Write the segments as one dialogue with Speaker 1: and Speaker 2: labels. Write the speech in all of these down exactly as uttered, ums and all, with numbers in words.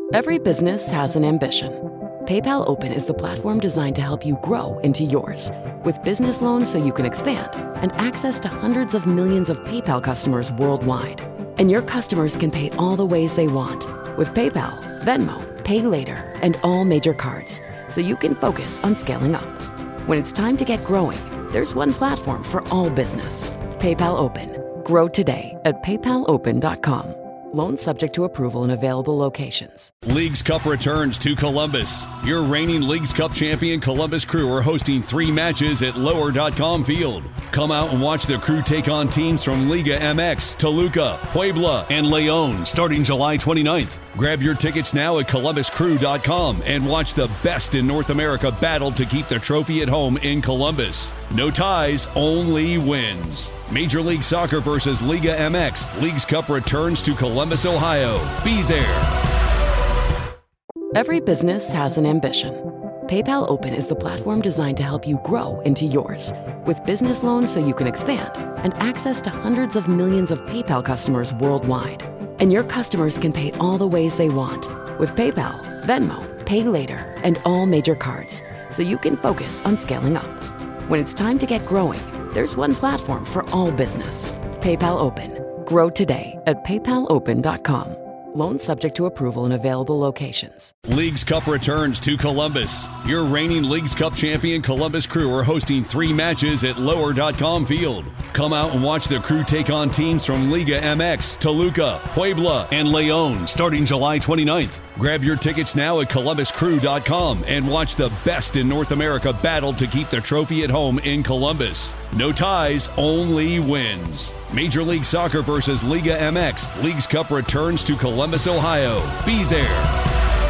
Speaker 1: Every business has an ambition. PayPal Open is the platform designed to help you grow into yours. With business loans so you can expand and access to hundreds of millions of PayPal customers worldwide. And your customers can pay all the ways they want with PayPal, Venmo, Pay Later, and all major cards, so you can focus on scaling up. When it's time to get growing, there's one platform for all business. PayPal Open. Grow today at paypal open dot com. Loans subject to approval in available locations.
Speaker 2: Leagues Cup returns to Columbus. Your reigning Leagues Cup champion Columbus Crew are hosting three matches at lower dot com Field. Come out and watch the Crew take on teams from Liga M X, Toluca, Puebla, and León starting July twenty-ninth. Grab your tickets now at columbus crew dot com and watch the best in North America battle to keep the trophy at home in Columbus. No ties, only wins. Major League Soccer versus Liga M X. Leagues Cup returns to Columbus, Ohio. Be there.
Speaker 1: Every business has an ambition. PayPal Open is the platform designed to help you grow into yours. With business loans so you can expand and access to hundreds of millions of PayPal customers worldwide. And your customers can pay all the ways they want with PayPal, Venmo, Pay Later, and all major cards, so you can focus on scaling up. When it's time to get growing, there's one platform for all business. PayPal Open. Grow today at paypal open dot com. Loans subject to approval in available locations.
Speaker 2: Leagues Cup returns to Columbus. Your reigning Leagues Cup champion Columbus Crew are hosting three matches at lower dot com Field. Come out and watch the Crew take on teams from Liga M X, Toluca, Puebla, and León starting July twenty-ninth. Grab your tickets now at columbus crew dot com and watch the best in North America battle to keep the trophy at home in Columbus. No ties, only wins. Major League Soccer versus Liga M X. Leagues Cup returns to Columbus, Ohio. Be there.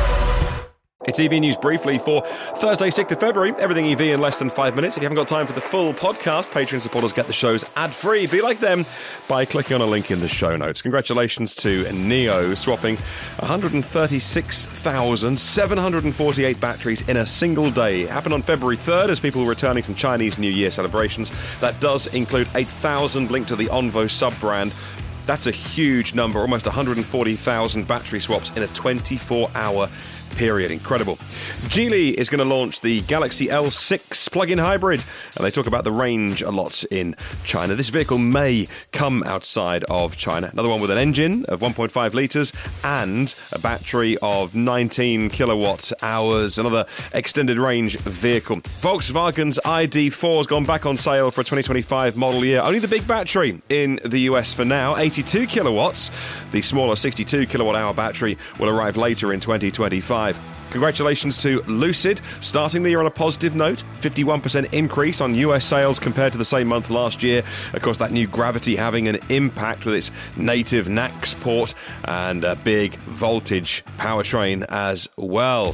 Speaker 3: It's E V News briefly for Thursday, sixth of February. Everything E V in less than five minutes. If you haven't got time for the full podcast, Patreon supporters get the shows ad-free. Be like them by clicking on a link in the show notes. Congratulations to NIO, swapping one hundred thirty-six thousand seven hundred forty-eight batteries in a single day. It happened on February third as people were returning from Chinese New Year celebrations. That does include eight thousand linked to the Onvo sub-brand. That's a huge number, almost one hundred forty thousand battery swaps in a twenty-four hour period. Incredible. Geely is going to launch the Galaxy L six plug-in hybrid, and they talk about the range a lot in China. This vehicle may come outside of China. Another one with an engine of one point five litres and a battery of nineteen kilowatt hours. Another extended range vehicle. Volkswagen's I D four has gone back on sale for a twenty twenty-five model year. Only the big battery in the U S for now, eighty-two kilowatts. The smaller sixty-two kilowatt hour battery will arrive later in twenty twenty-five. Congratulations to Lucid, starting the year on a positive note. fifty-one percent increase on U S sales compared to the same month last year. Of course, that new Gravity having an impact with its native N A C S port and a big voltage powertrain as well.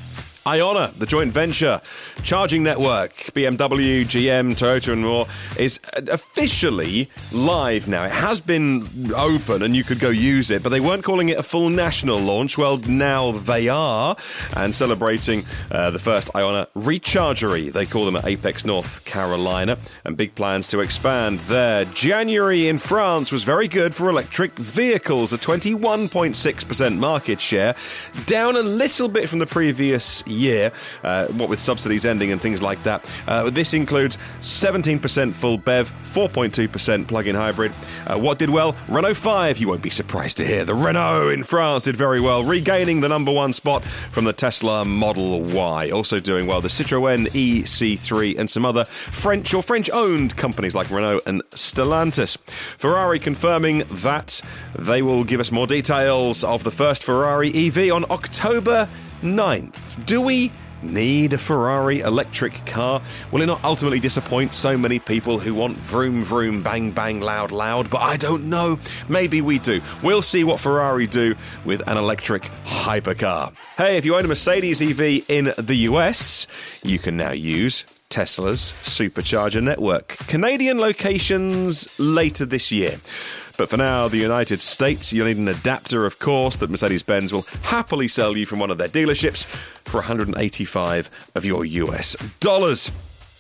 Speaker 3: Iona, the joint venture charging network, B M W, G M, Toyota and more, is officially live now. It has been open and you could go use it, but they weren't calling it a full national launch. Well, now they are, and celebrating uh, the first Iona rechargery, they call them at Apex, North Carolina, and big plans to expand there. January in France was very good for electric vehicles, a twenty-one point six percent market share, down a little bit from the previous year. year, uh, what with subsidies ending and things like that. Uh, this includes seventeen percent full B E V, four point two percent plug-in hybrid. Uh, what did well? Renault five, you won't be surprised to hear. The Renault in France did very well, regaining the number one spot from the Tesla Model Y. Also doing well, the Citroën E C three and some other French or French-owned companies like Renault and Stellantis. Ferrari confirming that they will give us more details of the first Ferrari E V on October ninth. Do we need a Ferrari electric car? Will it not ultimately disappoint so many people who want vroom vroom bang bang loud loud? But I don't know. Maybe we do. We'll see what Ferrari do with an electric hypercar. Hey, if you own a Mercedes E V in the U S, you can now use Tesla's supercharger network. Canadian locations later this year. But for now, the United States, you'll need an adapter, of course, that Mercedes-Benz will happily sell you from one of their dealerships for one hundred eighty-five of your U S dollars.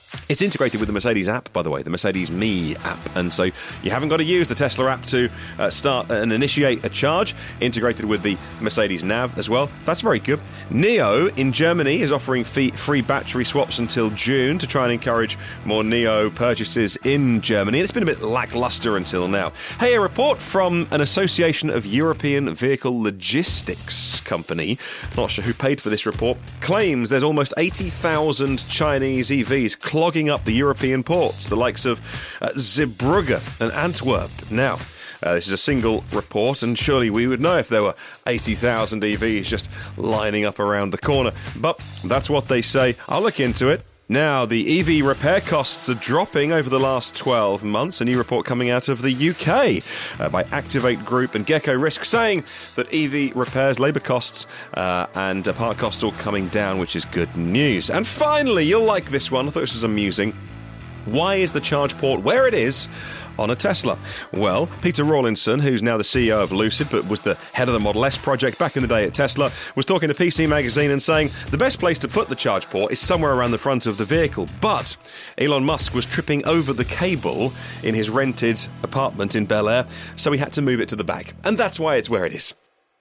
Speaker 3: It's integrated with the Mercedes app, by the way, the Mercedes Me app. And so you haven't got to use the Tesla app to uh, start and initiate a charge. Integrated with the Mercedes Nav as well. That's very good. NIO in Germany is offering fee- free battery swaps until June to try and encourage more NIO purchases in Germany. It's been a bit lackluster until now. Hey, a report from an Association of European Vehicle Logistics company, not sure who paid for this report, claims there's almost eighty thousand Chinese E Vs clogging up the European ports, the likes of uh, Zeebrugge and Antwerp. Now, uh, this is a single report, and surely we would know if there were eighty thousand E Vs just lining up around the corner. But that's what they say. I'll look into it. Now, the E V repair costs are dropping over the last twelve months. A new report coming out of the U K uh, by Activate Group and Gecko Risk saying that E V repairs, labour costs uh, and uh, part costs all coming down, which is good news. And finally, you'll like this one. I thought this was amusing. Why is the charge port where it is on a Tesla? Well, Peter Rawlinson, who's now the C E O of Lucid but was the head of the Model S project back in the day at Tesla, was talking to P C Magazine and saying the best place to put the charge port is somewhere around the front of the vehicle. But Elon Musk was tripping over the cable in his rented apartment in Bel Air, so he had to move it to the back. And that's why it's where it is.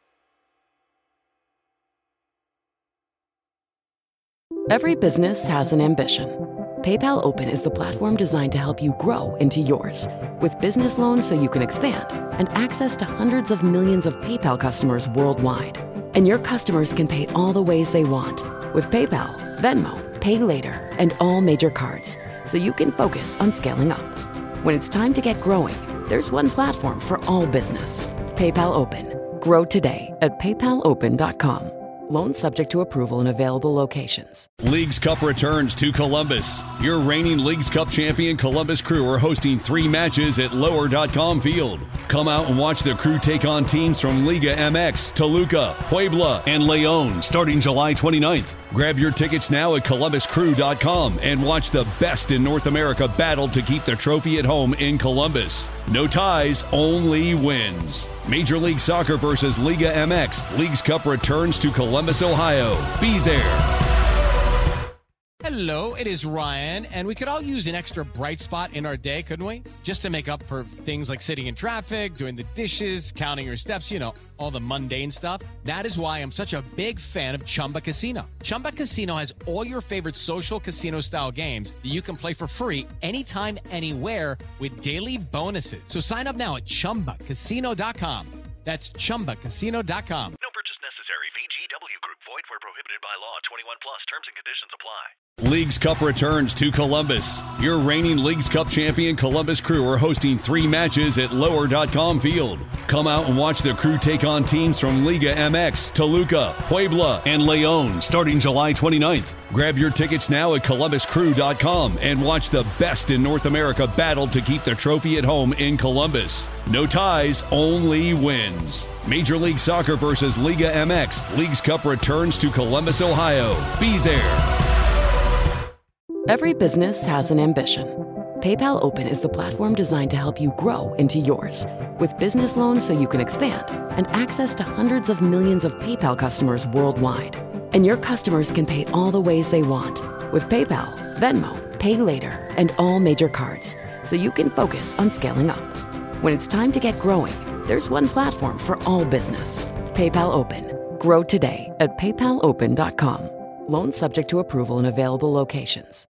Speaker 1: Every business has an ambition. PayPal Open is the platform designed to help you grow into yours. With business loans so you can expand and access to hundreds of millions of PayPal customers worldwide. And your customers can pay all the ways they want with PayPal, Venmo, Pay Later, and all major cards, so you can focus on scaling up. When it's time to get growing, there's one platform for all business. PayPal Open. Grow today at paypal open dot com. Loans subject to approval in available locations.
Speaker 2: Leagues Cup returns to Columbus. Your reigning Leagues Cup champion Columbus Crew are hosting three matches at lower dot com field. Come out and watch the Crew take on teams from Liga M X, Toluca, Puebla, and Leon starting July twenty-ninth. Grab your tickets now at columbus crew dot com and watch the best in North America battle to keep the trophy at home in Columbus. No ties, only wins. Major League Soccer versus Liga M X. Leagues Cup returns to Columbus, Ohio. Be there.
Speaker 4: Hello, it is Ryan, and we could all use an extra bright spot in our day, couldn't we? Just to make up for things like sitting in traffic, doing the dishes, counting your steps, you know, all the mundane stuff. That is why I'm such a big fan of Chumba Casino. Chumba Casino has all your favorite social casino-style games that you can play for free anytime, anywhere with daily bonuses. So sign up now at chumba casino dot com. That's chumba casino dot com.
Speaker 5: No purchase necessary. V G W Group. Void where prohibited by law. twenty-one plus. Terms and conditions apply.
Speaker 2: Leagues Cup returns to Columbus. Your reigning Leagues Cup champion Columbus Crew are hosting three matches at lower dot com field. Come out and watch the Crew take on teams from Liga M X, Toluca, Puebla, and Leon starting July twenty-ninth. Grab your tickets now at columbus crew dot com and watch the best in North America battle to keep the trophy at home in Columbus. No ties, only wins. Major League Soccer versus Liga M X. Leagues Cup returns to Columbus, Ohio. Be there.
Speaker 1: Every business has an ambition. PayPal Open is the platform designed to help you grow into yours. With business loans so you can expand and access to hundreds of millions of PayPal customers worldwide. And your customers can pay all the ways they want with PayPal, Venmo, Pay Later, and all major cards, so you can focus on scaling up. When it's time to get growing, there's one platform for all business. PayPal Open. Grow today at paypal open dot com. Loans subject to approval in available locations.